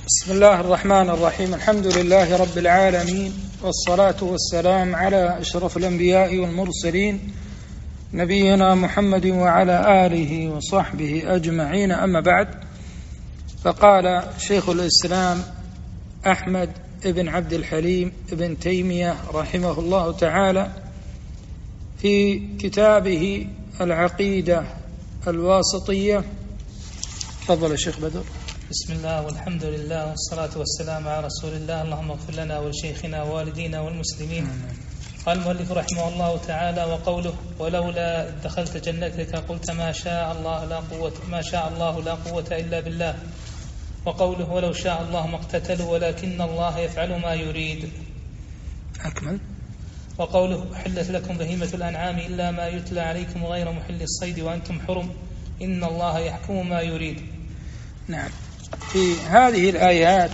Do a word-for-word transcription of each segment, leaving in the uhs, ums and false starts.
بسم الله الرحمن الرحيم. الحمد لله رب العالمين، والصلاة والسلام على أشرف الأنبياء والمرسلين نبينا محمد وعلى آله وصحبه أجمعين. أما بعد، فقال شيخ الإسلام أحمد بن عبد الحليم بن تيمية رحمه الله تعالى في كتابه العقيدة الواسطية. تفضل يا شيخ بدر. بسم الله والحمد لله والصلاة والسلام على رسول الله. اللهم اغفر لنا ولشيخنا ووالدينا والمسلمين. قال المؤلف رحمه الله تعالى: وقوله ولولا دخلت جنتك قلت ما شاء الله لا قوة ما شاء الله لا قوة إلا بالله. وقوله ولو شاء الله ما اقتتلوا ولكن الله يفعل ما يريد. أكمل. وقوله أحلت لكم بهيمة الأنعام إلا ما يتلى عليكم غير محل الصيد وأنتم حرم إن الله يحكم ما يريد. نعم، في هذه الآيات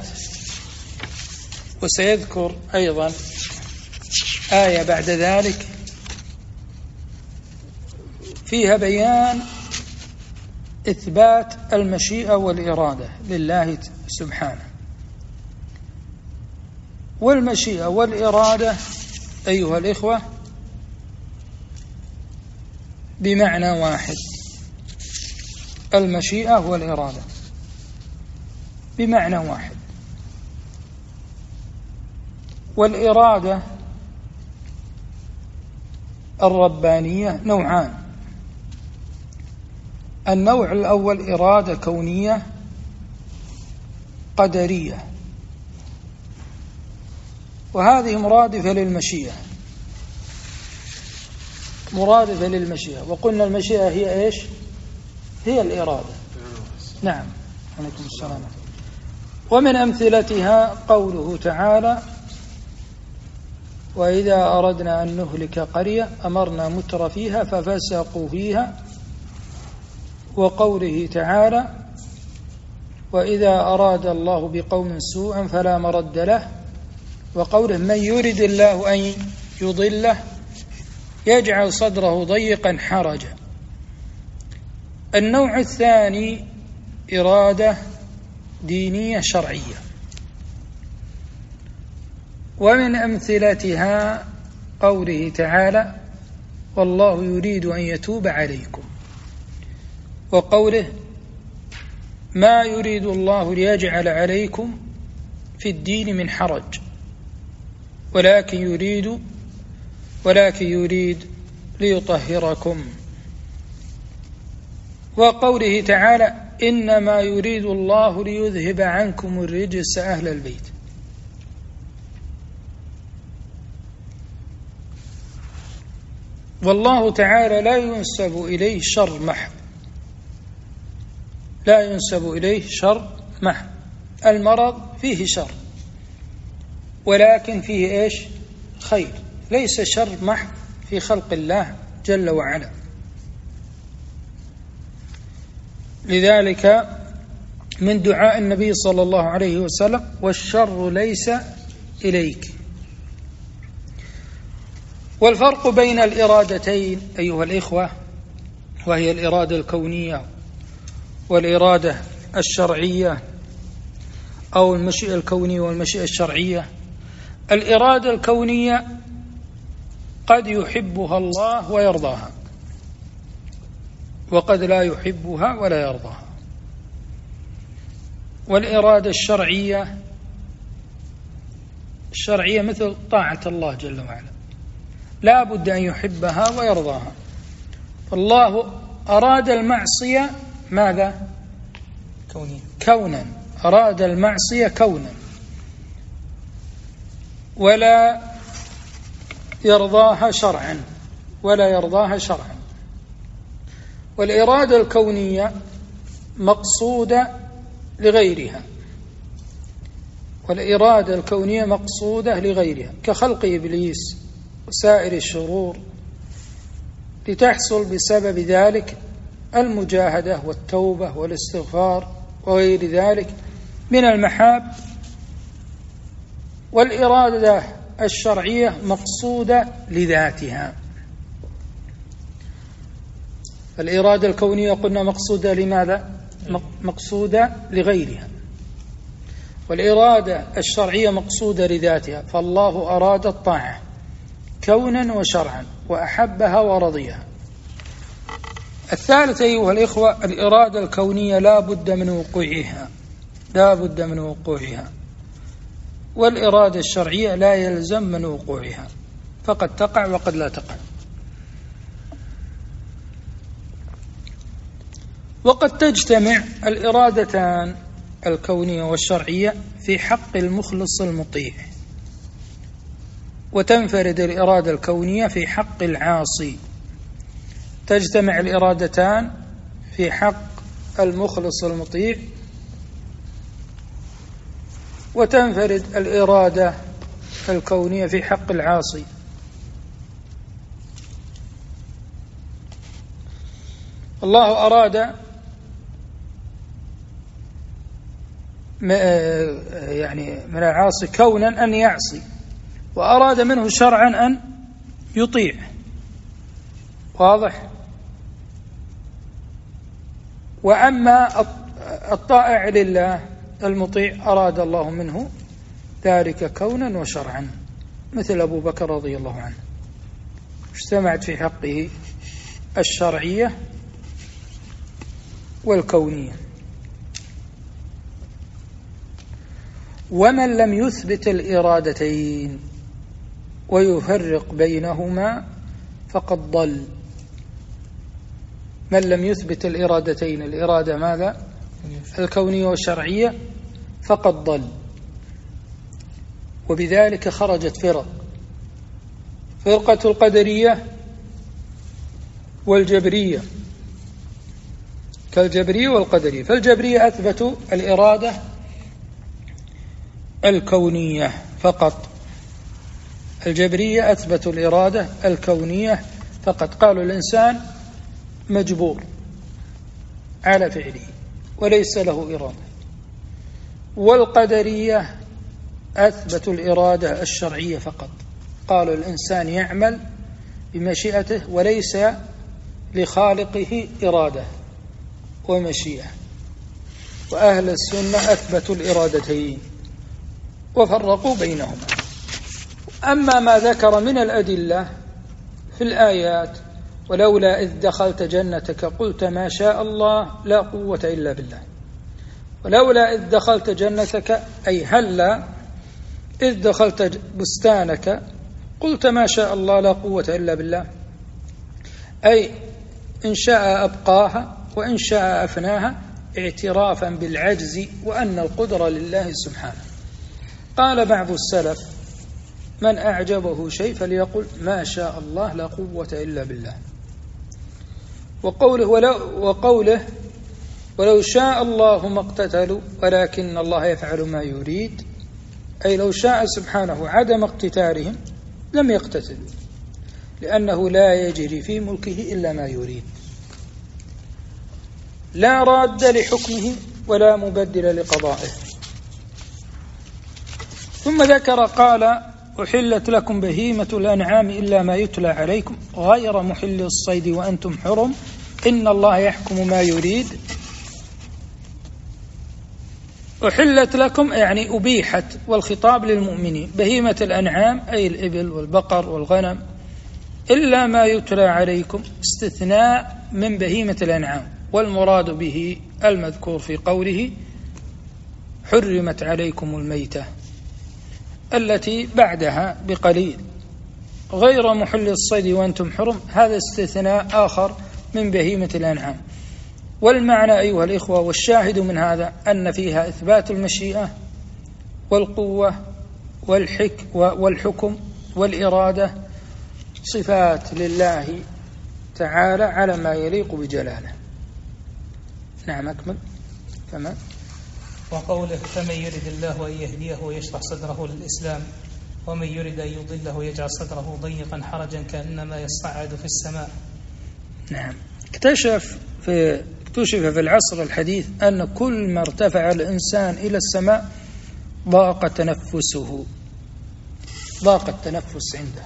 وسيذكر أيضا آية بعد ذلك فيها بيان إثبات المشيئة والإرادة لله سبحانه. والمشيئة والإرادة أيها الإخوة بمعنى واحد، المشيئة والإرادة بمعنى واحد. والإرادة الربانية نوعان: النوع الأول إرادة كونية قدرية، وهذه مرادفة للمشيئة مرادفة للمشيئة وقلنا المشيئة هي إيش؟ هي الإرادة. نعم، عليكم السلام. ومن أمثلتها قوله تعالى: وإذا أردنا أن نهلك قرية أمرنا متر فيها ففسقوا فيها. وقوله تعالى: وإذا أراد الله بقوم سوءا فلا مرد له. وقوله: من يرد الله أن يضله يجعل صدره ضيقا حرجا. النوع الثاني إرادة دينية شرعية، ومن أمثلتها قوله تعالى: والله يريد أن يتوب عليكم. وقوله: ما يريد الله ليجعل عليكم في الدين من حرج ولكن يريد ولكن يريد ليطهركم. وقوله تعالى: إنما يريد الله ليذهب عنكم الرجس أهل البيت. والله تعالى لا ينسب إليه شر محض لا ينسب إليه شر محض. المرض فيه شر ولكن فيه إيش؟ خير، ليس شر محض في خلق الله جل وعلا. لذلك من دعاء النبي صلى الله عليه وسلم: والشر ليس إليك. والفرق بين الإرادتين أيها الإخوة، وهي الإرادة الكونية والإرادة الشرعية، أو المشيئة الكونية والمشيئة الشرعية: الإرادة الكونية قد يحبها الله ويرضاها، وقد لا يحبها ولا يرضاها. والإرادة الشرعية الشرعية مثل طاعة الله جل وعلا، لا بد أن يحبها ويرضاها. فالله أراد المعصية ماذا؟ كونيا كونا أراد المعصية كونا، ولا يرضاها شرعا ولا يرضاها شرعا. والإرادة الكونية مقصودة لغيرها والإرادة الكونية مقصودة لغيرها كخلق إبليس وسائر الشرور، لتحصل بسبب ذلك المجاهدة والتوبة والاستغفار وغير ذلك من المحاب. والإرادة الشرعية مقصودة لذاتها. الإرادة الكونية قلنا مقصودة لماذا؟ مقصودة لغيرها. والإرادة الشرعية مقصودة لذاتها، فالله أراد الطاعة كونا وشرعا وأحبها ورضيها. الثالث أيها الإخوة الإرادة الكونية لا بد من وقوعها، لا بد من وقوعها، والإرادة الشرعية لا يلزم من وقوعها، فقد تقع وقد لا تقع. وقد تجتمع الإرادتان الكونية والشرعية في حق المخلص المطيع، وتنفرد الإرادة الكونية في حق العاصي. تجتمع الإرادتان في حق المخلص المطيع، وتنفرد الإرادة الكونية في حق العاصي. الله أراد يعني من العاصي كونا أن يعصي، وأراد منه شرعا أن يطيع. واضح؟ وأما الطائع لله المطيع أراد الله منه ذلك كونا وشرعا، مثل أبو بكر رضي الله عنه، اجتمعت في حقه الشرعية والكونية. ومن لم يثبت الإرادتين ويفرق بينهما فقد ضل. من لم يثبت الإرادتين، الإرادة ماذا؟ الكونية والشرعية، فقد ضل. وبذلك خرجت فرق: فرقة القدرية والجبرية، كالجبرية والقدرية. فالجبرية أثبتوا الإرادة الكونية فقط، الجبرية أثبتوا الإرادة الكونية فقط، قالوا الإنسان مجبور على فعله وليس له إرادة. والقدرية أثبتوا الإرادة الشرعية فقط، قالوا الإنسان يعمل بمشيئته وليس لخالقه إرادة ومشيئة. وأهل السنة أثبتوا الإرادتين وفرقوا بينهما. أما ما ذكر من الأدلة في الآيات: ولولا إذ دخلت جنتك قلت ما شاء الله لا قوة إلا بالله. ولولا إذ دخلت جنتك أي هلا إذ دخلت بستانك قلت ما شاء الله لا قوة إلا بالله، أي إن شاء أبقاها وإن شاء أفناها، اعترافا بالعجز وأن القدرة لله سبحانه. قال بعض السلف: من أعجبه شيء فليقل ما شاء الله لا قوة إلا بالله. وقوله ولو, وقوله ولو شاء الله ما اقتتلوا ولكن الله يفعل ما يريد، أي لو شاء سبحانه عدم اقتتالهم لم يقتتلوا، لأنه لا يجري في ملكه إلا ما يريد، لا راد لحكمه ولا مبدل لقضائه. ثم ذكر قال: أحلت لكم بهيمة الأنعام إلا ما يتلى عليكم غير محل الصيد وأنتم حرم إن الله يحكم ما يريد. أحلت لكم يعني أبيحت، والخطاب للمؤمنين. بهيمة الأنعام أي الإبل والبقر والغنم، إلا ما يتلى عليكم استثناء من بهيمة الأنعام، والمراد به المذكور في قوله: حرمت عليكم الميتة، التي بعدها بقليل. غير محل الصيد وأنتم حرم، هذا استثناء آخر من بهيمة الأنعام. والمعنى أيها الإخوة والشاهد من هذا أن فيها إثبات المشيئة والقوة والحك والحكم والإرادة، صفات لله تعالى على ما يليق بجلاله. نعم أكمل. فما وقوله: فمن يرد الله أن يهديه ويشرح صدره للإسلام ومن يرد أن يضله يجعل صدره ضيقا حرجا كأنما يصعد في السماء. نعم. اكتشف في اكتشف في العصر الحديث أن كل ما ارتفع الإنسان إلى السماء ضاق تنفسه، ضاق التنفس عنده.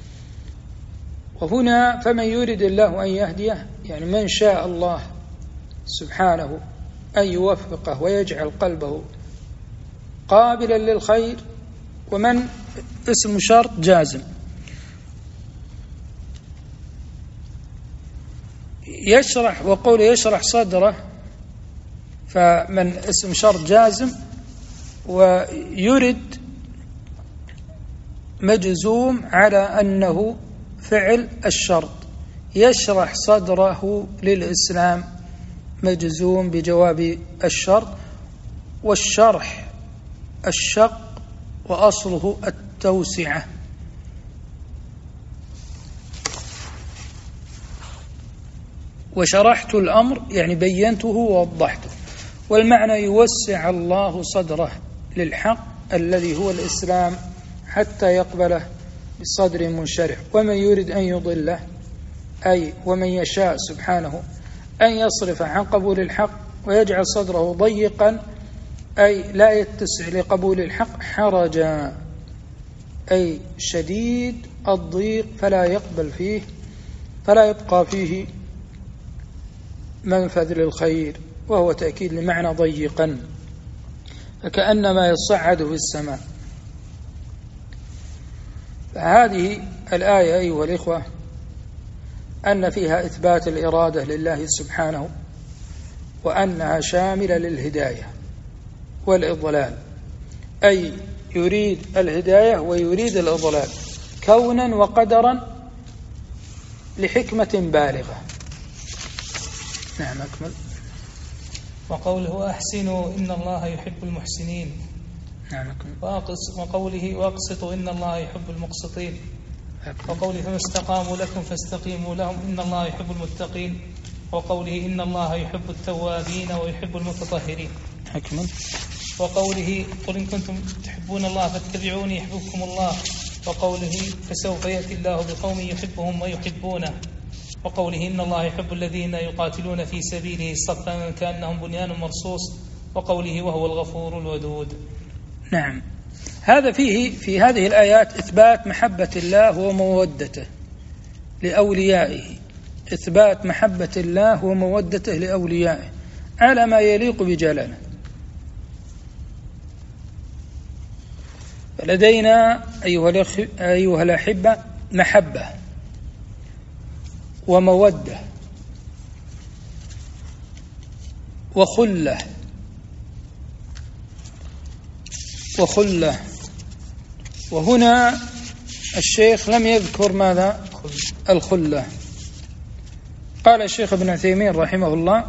وهنا فمن يرد الله أن يهديه يعني من شاء الله سبحانه أن يوفقه ويجعل قلبه قابلا للخير، ومن اسم شرط جازم. يشرح، وقول يشرح صدره، فمن اسم شرط جازم ويرد مجزوم على أنه فعل الشرط. يشرح صدره للإسلام مجزوم بجواب الشرط، والشرح الشق وأصله التوسعة. وشرحت الأمر يعني بينته ووضحته، والمعنى يوسع الله صدره للحق الذي هو الإسلام حتى يقبله بصدر منشرح. ومن يريد أن يضله، أي ومن يشاء سبحانه أن يصرف عن قبول الحق ويجعل صدره ضيقا، أي لا يتسع لقبول الحق، حرجا أي شديد الضيق، فلا يقبل فيه، فلا يبقى فيه منفذ للخير، وهو تأكيد لمعنى ضيقا، فكأنما يصعد في السماء. فهذه الآية أيها الإخوة أن فيها إثبات الإرادة لله سبحانه، وأنها شاملة للهداية والإضلال، أي يريد الهداية ويريد الإضلال كونا وقدرا لحكمة بالغة. نعم أكمل. وقوله أحسنوا إن الله يحب المحسنين. نعم أكمل. وقوله وأقسطوا إن الله يحب المقسطين. وقوله فما استقاموا لكم فاستقيموا لهم إن الله يحب المتقين. وقوله إن الله يحب التوابين ويحب المتطهرين. أكمل. وقوله قل إن كنتم تحبون الله فاتبعوني يحببكم الله. وقوله فسوف يأتي الله بقوم يحبهم ويحبونه. وقوله إن الله يحب الذين يقاتلون في سبيله صفا كأنهم بنيان مرصوص. وقوله وهو الغفور الودود. نعم، هذا فيه في هذه الآيات إثبات محبة الله ومودته لأوليائه، إثبات محبة الله ومودته لأوليائه على ما يليق بجلاله. فلدينا أيها الأحبة محبة ومودة وخلة وخلة وهنا الشيخ لم يذكر ماذا؟ الخلة. قال الشيخ ابن عثيمين رحمه الله: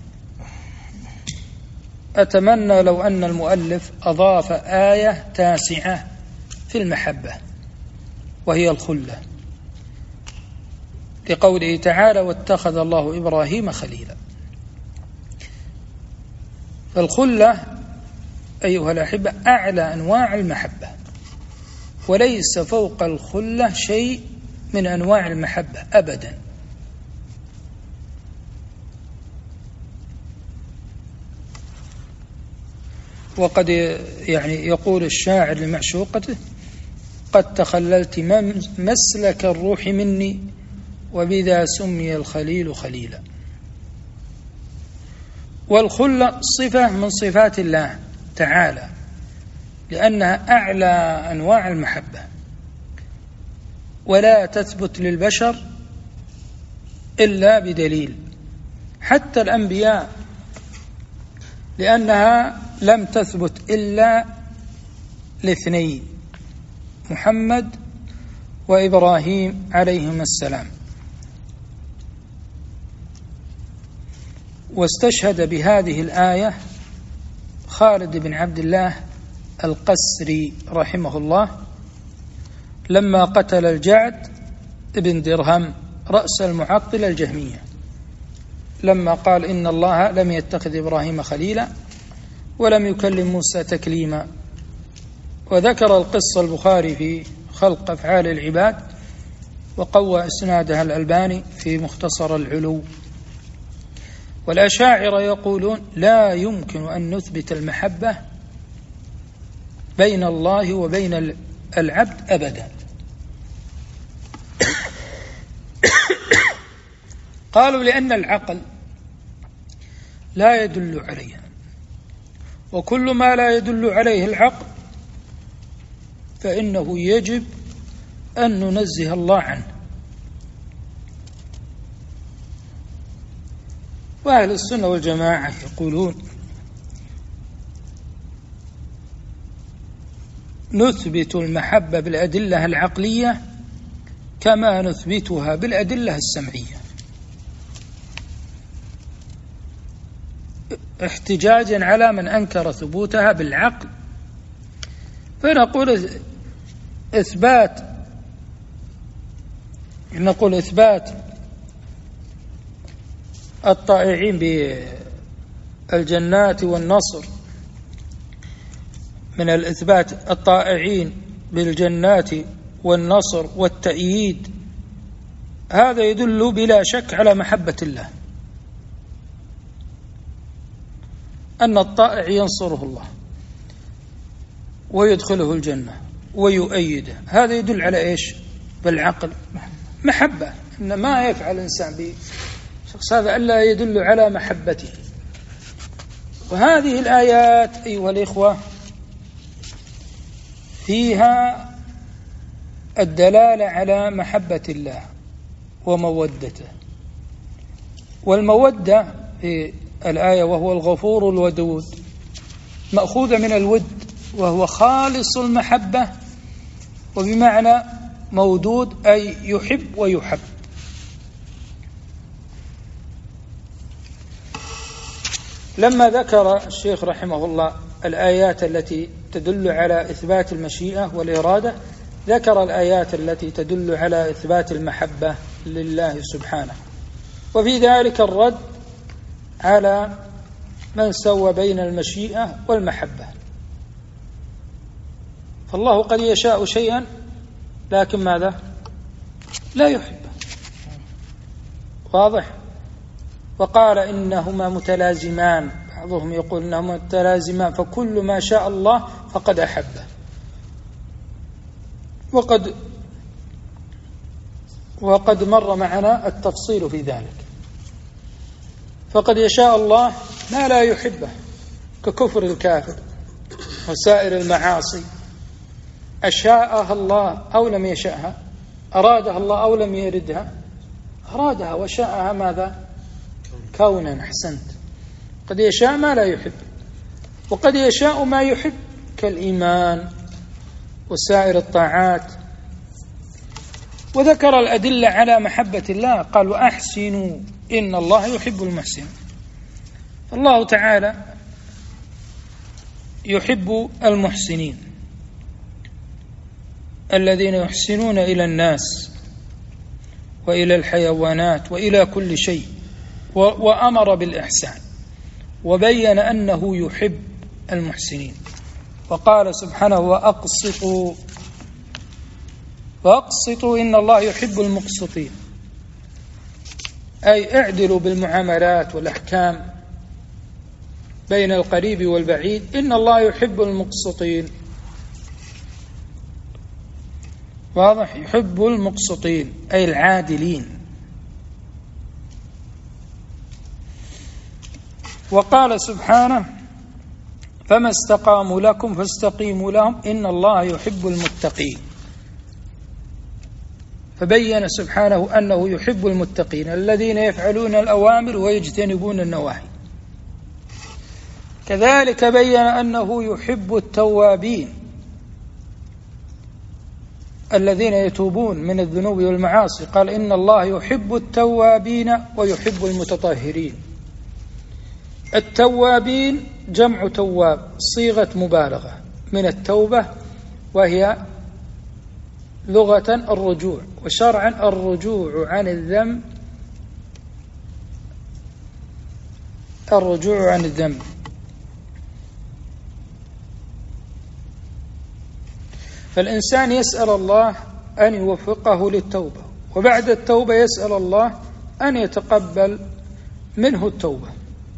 أتمنى لو أن المؤلف أضاف آية تاسعة في المحبة وهي الخلة، لقوله تعالى: واتخذ الله إبراهيم خليلا. فالخلة أيها الأحبة أعلى أنواع المحبة، وليس فوق الخلة شيء من أنواع المحبة أبدا. وقد يعني يقول الشاعر لمعشوقته: قد تخللت مسلك الروح مني وبذا سمي الخليل خليلا. والخلة صفة من صفات الله تعالى، لأنها أعلى أنواع المحبة، ولا تثبت للبشر إلا بدليل، حتى الأنبياء، لأنها لم تثبت إلا لاثنين: محمد وإبراهيم عليهما السلام. واستشهد بهذه الآية خالد بن عبد الله القسري رحمه الله لما قتل الجعد بن درهم رأس المعطلة الجهمية، لما قال: إن الله لم يتخذ إبراهيم خليلا ولم يكلم موسى تكليما. وذكر القصة البخاري في خلق أفعال العباد، وقوى إسنادها الألباني في مختصر العلو. والأشاعرة يقولون: لا يمكن أن نثبت المحبة بين الله وبين العبد أبدا. قالوا: لأن العقل لا يدل عليها، وكل ما لا يدل عليه العقل فإنه يجب أن ننزه الله عنه. وأهل السنة والجماعة يقولون نثبت المحبة بالأدلة العقلية كما نثبتها بالأدلة السمعية، احتجاجا على من أنكر ثبوتها بالعقل. فنقول إثبات نقول إثبات الطائعين بالجنات والنصر، من الإثبات الطائعين بالجنات والنصر والتأييد، هذا يدل بلا شك على محبة الله، أن الطائع ينصره الله ويدخله الجنة ويؤيده، هذا يدل على إيش؟ بالعقل محبة. إن ما يفعل الإنسان بشخص هذا ألا يدل على محبته. وهذه الآيات أيها الإخوة فيها الدلالة على محبة الله ومودته. والمودة في الآية وهو الغفور الودود مأخوذة من الود، وهو خالص المحبة، وبمعنى مودود أي يحب ويحب. لما ذكر الشيخ رحمه الله الآيات التي تدل على إثبات المشيئة والإرادة، ذكر الآيات التي تدل على إثبات المحبة لله سبحانه، وفي ذلك الرد على من سوى بين المشيئة والمحبة. فالله قد يشاء شيئا لكن ماذا؟ لا يحبه. واضح؟ وقال إنهما متلازمان، بعضهم يقول إنهما متلازمان، فكل ما شاء الله فقد أحبه. وقد وقد مر معنا التفصيل في ذلك. فقد يشاء الله ما لا يحبه ككفر الكافر وسائر المعاصي، أشاءها الله أو لم يشاءها، أرادها الله أو لم يردها، أرادها وشاءها ماذا؟ كونا. أحسنت. قد يشاء ما لا يحب، وقد يشاء ما يحب كالإيمان وسائر الطاعات. وذكر الأدلة على محبة الله، قال وأحسنوا إن الله يحب المحسنين. الله تعالى يحب المحسنين الذين يحسنون إلى الناس وإلى الحيوانات وإلى كل شيء، وأمر بالإحسان وبين أنه يحب المحسنين. وقال سبحانه وأقسطوا وأقسطوا إن الله يحب المقسطين، أي اعدلوا بالمعاملات والأحكام بين القريب والبعيد، إن الله يحب المقسطين. واضح؟ يحب المقسطين أي العادلين. وقال سبحانه فما استقاموا لكم فاستقيموا لهم إن الله يحب المتقين. فبين سبحانه أنه يحب المتقين الذين يفعلون الأوامر ويجتنبون النواهي. كذلك بين أنه يحب التوابين الذين يتوبون من الذنوب والمعاصي، قال إن الله يحب التوابين ويحب المتطهرين. التوابين جمع تواب، صيغة مبالغة من التوبة، وهي لغة الرجوع، وشرعا الرجوع عن الذنب الرجوع عن الذنب. فالإنسان يسأل الله أن يوفقه للتوبة، وبعد التوبة يسأل الله أن يتقبل منه التوبة.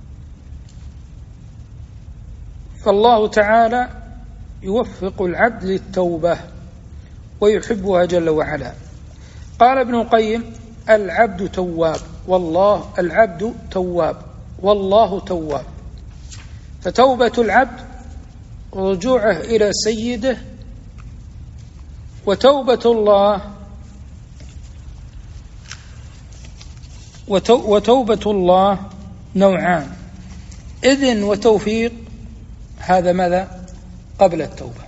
فالله تعالى يوفق العبد للتوبة ويحبها جل وعلا. قال ابن القيم العبد تواب والله العبد تواب والله تواب، فتوبة العبد رجوعه إلى سيده، وتوبة الله وتوبة الله نوعان: إذن وتوفيق، هذا ماذا؟ قبل التوبة.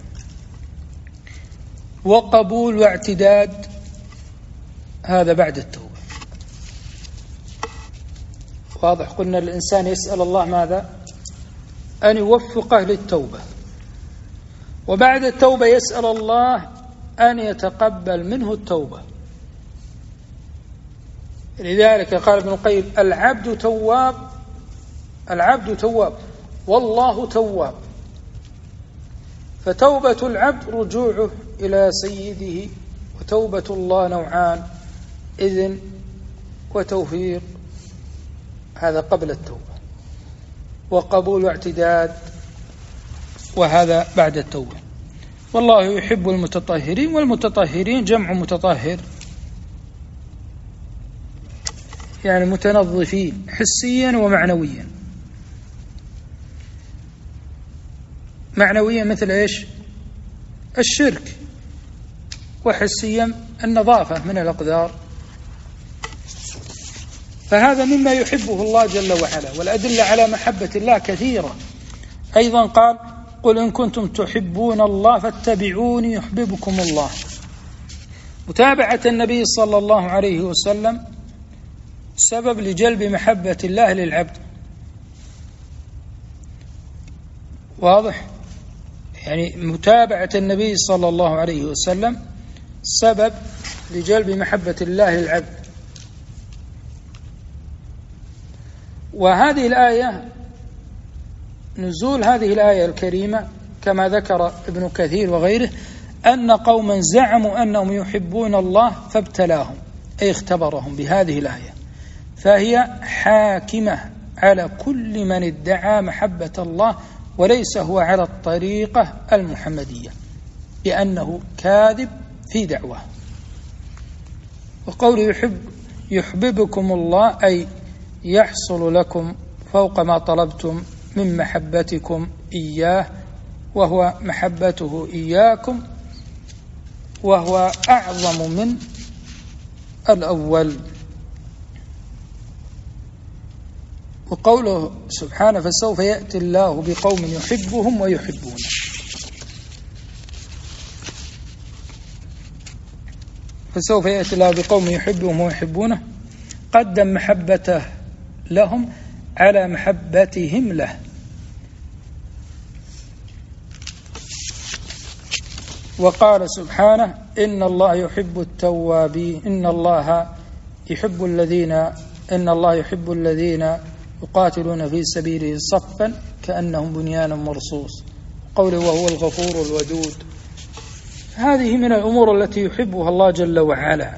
وقبول واعتداد، هذا بعد التوبة. واضح؟ قلنا الإنسان يسأل الله ماذا؟ أن يوفقه للتوبة، وبعد التوبة يسأل الله أن يتقبل منه التوبة. لذلك قال ابن القيم: العبد تواب، العبد تواب والله تواب. فتوبة العبد رجوعه إلى سيده، وتوبة الله نوعان: إذن وتوفيق، هذا قبل التوبة، وقبول واعتداد، وهذا بعد التوبة. والله يحب المتطهرين، والمتطهرين جمع متطهر، يعني متنظفين حسيا ومعنويا. معنويا مثل إيش؟ الشرك، وحسيا النظافة من الأقدار. فهذا مما يحبه الله جل وعلا، والأدلة على محبة الله كثيرة. أيضا قال: قل إن كنتم تحبون الله فاتبعوني يحببكم الله. متابعة النبي صلى الله عليه وسلم سبب لجلب محبة الله للعبد. واضح؟ يعني متابعة النبي صلى الله عليه وسلم سبب لجلب محبة الله للعبد. وهذه الآية، نزول هذه الآية الكريمة كما ذكر ابن كثير وغيره، أن قوما زعموا أنهم يحبون الله فابتلاهم، أي اختبرهم بهذه الآية، فهي حاكمة على كل من ادعى محبة الله وليس هو على الطريقة المحمدية، لأنه كاذب في دعواه. وقول يحب يحببكم الله أي يحصل لكم فوق ما طلبتم من محبتكم إياه، وهو محبته إياكم، وهو أعظم من الأول. وقوله سبحانه: فسوف يأتي الله بقوم يحبهم ويحبونه. فسوف يأتي الله بقوم يحبهم ويحبونه، قدم محبته لهم على محبتهم له. وقال سبحانه: إن الله يحب التوابين إن الله يحب الذين إن الله يحب الذين يقاتلون في سبيله صفا كأنهم بنيان مرصوص. قوله: وهو الغفور الودود. هذه من الأمور التي يحبها الله جل وعلا.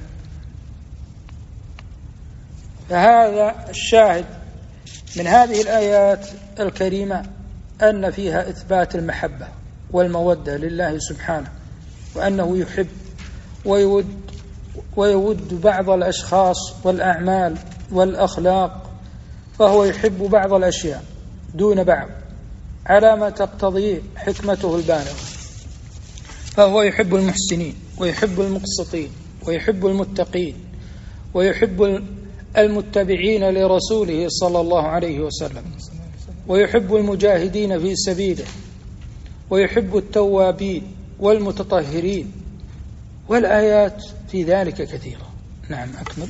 فهذا الشاهد من هذه الآيات الكريمة أن فيها إثبات المحبة والمودة لله سبحانه، وأنه يحب ويود ويود بعض الأشخاص والأعمال والأخلاق، فهو يحب بعض الأشياء دون بعض على ما تقتضيه حكمته البالغة. فهو يحب المحسنين، ويحب المقسطين، ويحب المتقين، ويحب المتبعين لرسوله صلى الله عليه وسلم، ويحب المجاهدين في سبيله، ويحب التوابين والمتطهرين، والآيات في ذلك كثيرة. نعم، أكمل.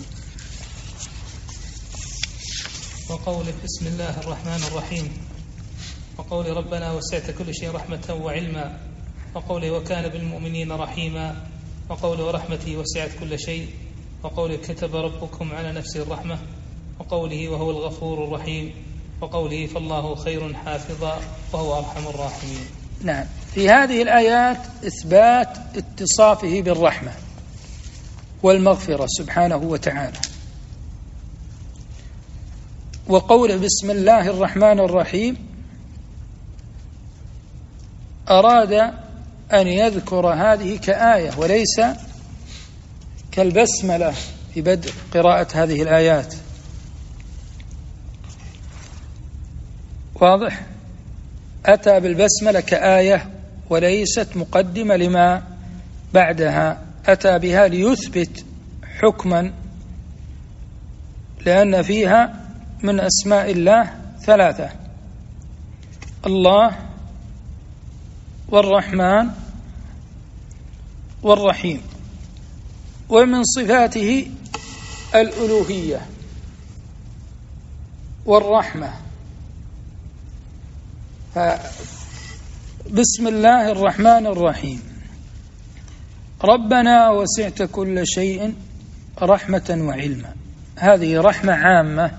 وقوله: بسم الله الرحمن الرحيم. وقول: ربنا وسعت كل شيء رحمة وعلما. وقوله: وكان بالمؤمنين رحيما. وقوله: ورحمتي وسعت كل شيء. وقوله: كتب ربكم على نفسه الرحمة. وقوله: وهو الغفور الرحيم. وقوله: فالله خير حافظا وهو أرحم الراحمين. نعم، في هذه الآيات إثبات اتصافه بالرحمة والمغفرة سبحانه وتعالى. وقوله: بسم الله الرحمن الرحيم، أراد أن يذكر هذه كآية وليس كالبسملة في بدء قراءة هذه الآيات. واضح؟ أتى بالبسملة كآية وليست مقدمة لما بعدها، أتى بها ليثبت حكما، لأن فيها من أسماء الله ثلاثة: الله والرحمن والرحيم، ومن صفاته الألوهية والرحمة. بسم الله الرحمن الرحيم: ربنا وسعت كل شيء رحمة وعلما. هذه رحمة عامة،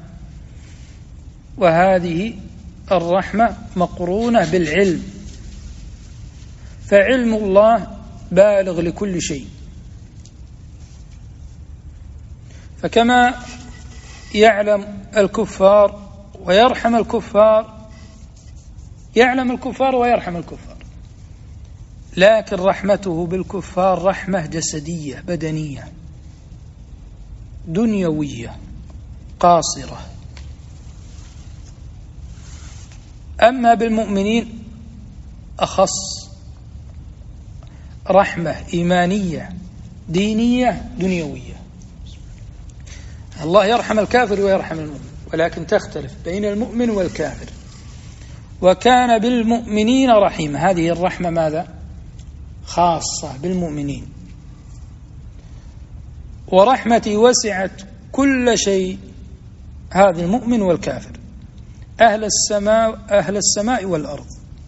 وهذه الرحمة مقرونة بالعلم، فعلم الله بالغ لكل شيء. فكما يعلم الكفار ويرحم الكفار، يعلم الكفار ويرحم الكفار، لكن رحمته بالكفار رحمة جسدية بدنية دنيوية قاصرة. أما بالمؤمنين أخص، رحمة إيمانية دينية دنيوية. الله يرحم الكافر ويرحم المؤمن، ولكن تختلف بين المؤمن والكافر. وكان بالمؤمنين رحيما، هذه الرحمة ماذا؟ خاصة بالمؤمنين. ورحمتي وسعت كل شيء، هذا المؤمن والكافر، أهل السماء أهل السماء والأرض.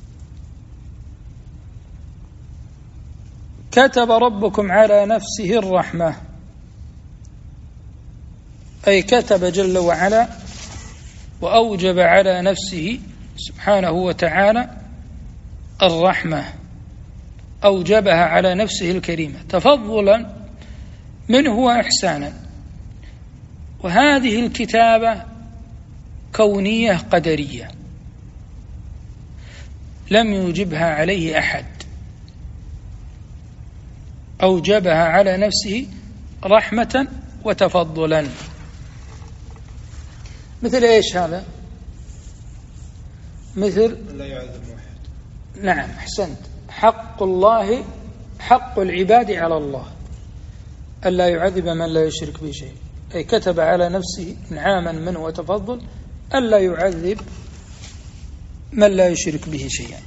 كتب ربكم على نفسه الرحمة، أي كتب جل وعلا وأوجب على نفسه سبحانه وتعالى الرحمة، أوجبها على نفسه الكريمة تفضلا منه وإحسانا. وهذه الكتابة كونية قدرية لم يوجبها عليه أحد، أوجبها على نفسه رحمة وتفضلا. مثل إيش هذا؟ مثل لا يعذب واحد. نعم، أحسنت. حق الله، حق العباد على الله ألا يعذب من لا يشرك به شيء، أي كتب على نفسه إنعاما منه وتفضل ألا يعذب من لا يشرك به شيئا.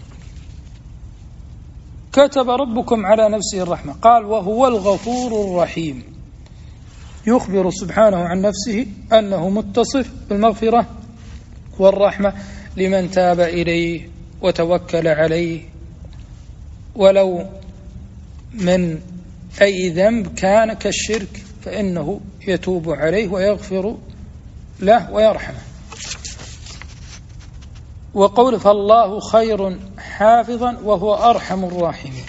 كتب ربكم على نفسه الرحمة، قال وهو الغفور الرحيم، يخبر سبحانه عن نفسه أنه متصف بالمغفرة والرحمة لمن تاب إليه وتوكل عليه، ولو من أي ذنب كان كالشرك فإنه يتوب عليه ويغفر له ويرحمه. وقول فالله خير حافظا وهو أرحم الراحمين.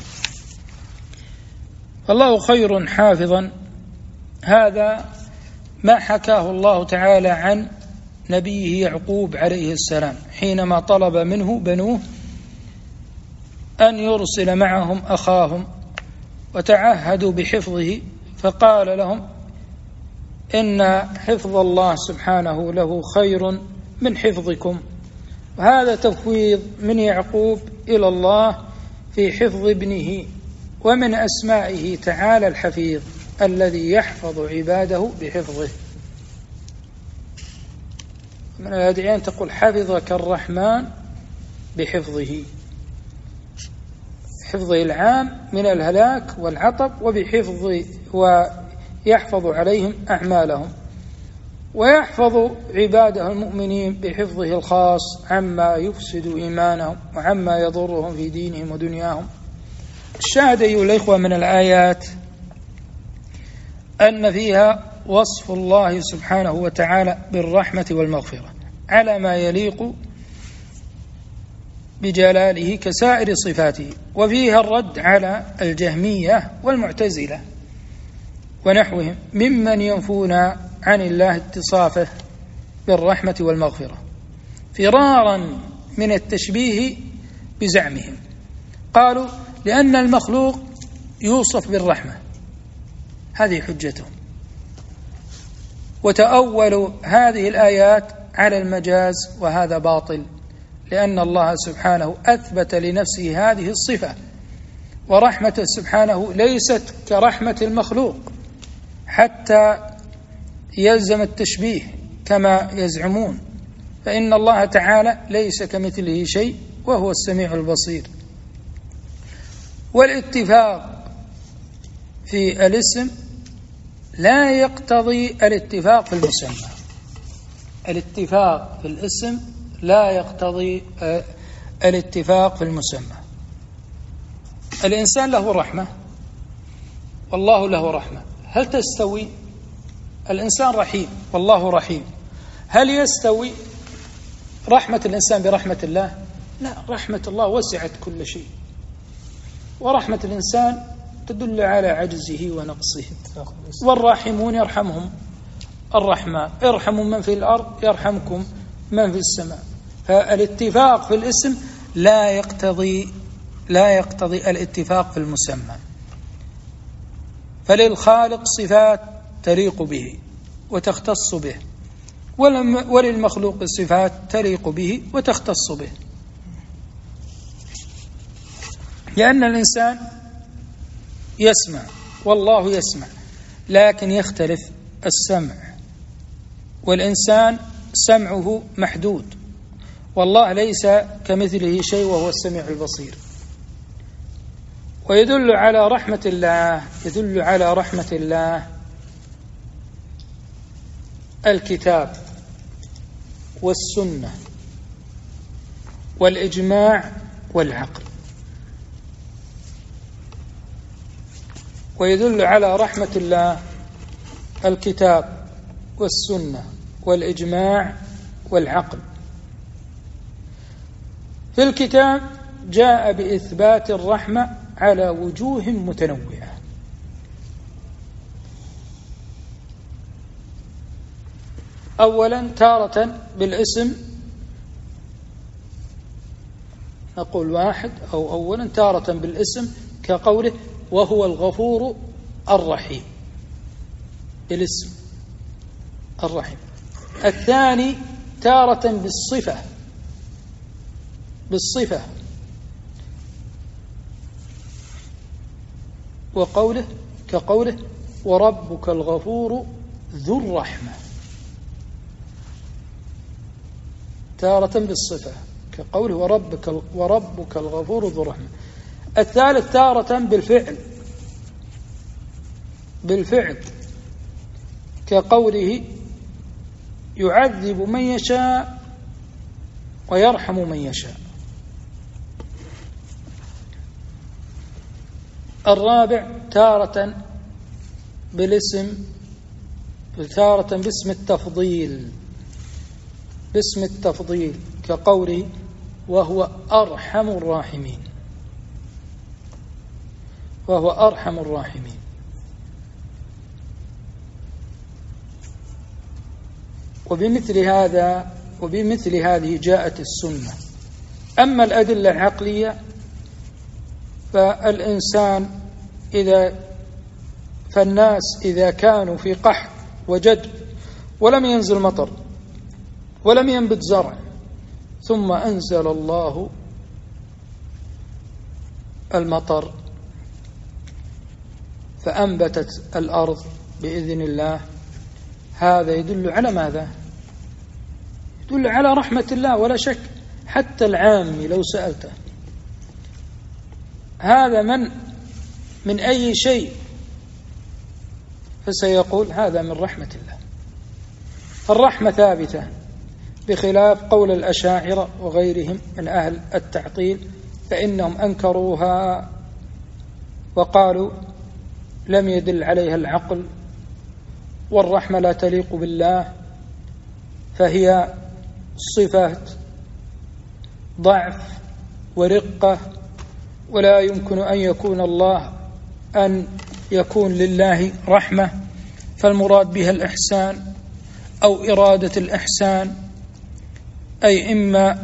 فالله خير حافظا، هذا ما حكاه الله تعالى عن نبيه يعقوب عليه السلام حينما طلب منه بنوه أن يرسل معهم أخاهم وتعهدوا بحفظه، فقال لهم إن حفظ الله سبحانه له خير من حفظكم. وهذا تفويض من يعقوب إلى الله في حفظ ابنه، ومن أسمائه تعالى الحفيظ الذي يحفظ عباده بحفظه. من الأدعيان تقول حفظك الرحمن بحفظه، حفظه العام من الهلاك والعطب، وبحفظ ويحفظ عليهم أعمالهم، ويحفظ عباده المؤمنين بحفظه الخاص عما يفسد إيمانهم وعما يضرهم في دينهم ودنياهم. الشاهد أيها الإخوة من الآيات أن فيها وصف الله سبحانه وتعالى بالرحمة والمغفرة على ما يليق بجلاله كسائر صفاته، وفيها الرد على الجهمية والمعتزلة ونحوهم ممن ينفون عن الله اتصافه بالرحمة والمغفرة فرارا من التشبيه بزعمهم. قالوا لأن المخلوق يوصف بالرحمة، هذه حجتهم، وتأولوا هذه الآيات على المجاز، وهذا باطل، لأن الله سبحانه أثبت لنفسه هذه الصفة، ورحمته سبحانه ليست كرحمة المخلوق حتى يلزم التشبيه كما يزعمون، فإن الله تعالى ليس كمثله شيء وهو السميع البصير. والاتفاق في الاسم لا يقتضي الاتفاق في المسمى. الاتفاق في الاسم لا يقتضي الاتفاق في المسمى. الإنسان له رحمة والله له رحمة، هل تستوي؟ الإنسان رحيم والله رحيم، هل يستوي رحمة الإنسان برحمة الله؟ لا، رحمة الله وسعت كل شيء، ورحمة الإنسان تدل على عجزه ونقصه. والراحمون يرحمهم الرحمن، ارحموا من في الأرض يرحمكم من في السماء. فالاتفاق في الاسم لا يقتضي لا يقتضي الاتفاق في المسمى. فللخالق صفات تليق به وتختص به، وللمخلوق صفات تليق به وتختص به. لأن الإنسان يسمع والله يسمع، لكن يختلف السمع، والإنسان سمعه محدود، والله ليس كمثله شيء وهو السميع البصير. ويدل على رحمة الله يدل على رحمة الله الكتاب والسنة والإجماع والعقل. ويدل على رحمة الله الكتاب والسنة والإجماع والعقل. في الكتاب جاء بإثبات الرحمة على وجوه متنوعة. أولا تارة بالاسم، نقول واحد أو أولا تارة بالاسم كقوله وهو الغفور الرحيم، بالاسم الرحيم. الثاني تارة بالصفة بالصفة وقوله كقوله وربك الغفور ذو الرحمة، تارة بالصفة كقوله وربك وربك الغفور ذو الرحمة. الثالث تارة بالفعل بالفعل كقوله يعذب من يشاء ويرحم من يشاء. الرابع تارة بالاسم تارة باسم التفضيل باسم التفضيل كقوله وهو أرحم الراحمين وهو أرحم الراحمين. وبمثل هذا وبمثل هذه جاءت السنة. أما الأدلة العقلية فالإنسان إذا فالناس إذا كانوا في قحط وجدب ولم ينزل مطر ولم ينبت زرع، ثم أنزل الله المطر فأنبتت الأرض بإذن الله، هذا يدل على ماذا؟ يدل على رحمة الله ولا شك. حتى العامي لو سألته هذا من من أي شيء فسيقول هذا من رحمة الله. الرحمة ثابتة، بخلاف قول الأشاعرة وغيرهم من أهل التعطيل، فإنهم أنكروها وقالوا لم يدل عليها العقل، والرحمة لا تليق بالله، فهي صفة ضعف ورقة، ولا يمكن أن يكون الله أن يكون لله رحمة، فالمراد بها الإحسان أو إرادة الإحسان، أي إما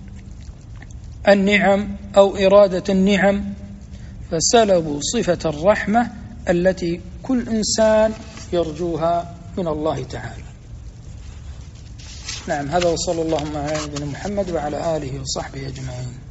النعم أو إرادة النعم، فسلبوا صفة الرحمة التي كل إنسان يرجوها من الله تعالى. نعم، هذا وصلى اللهم على نبينا محمد وعلى آله وصحبه أجمعين.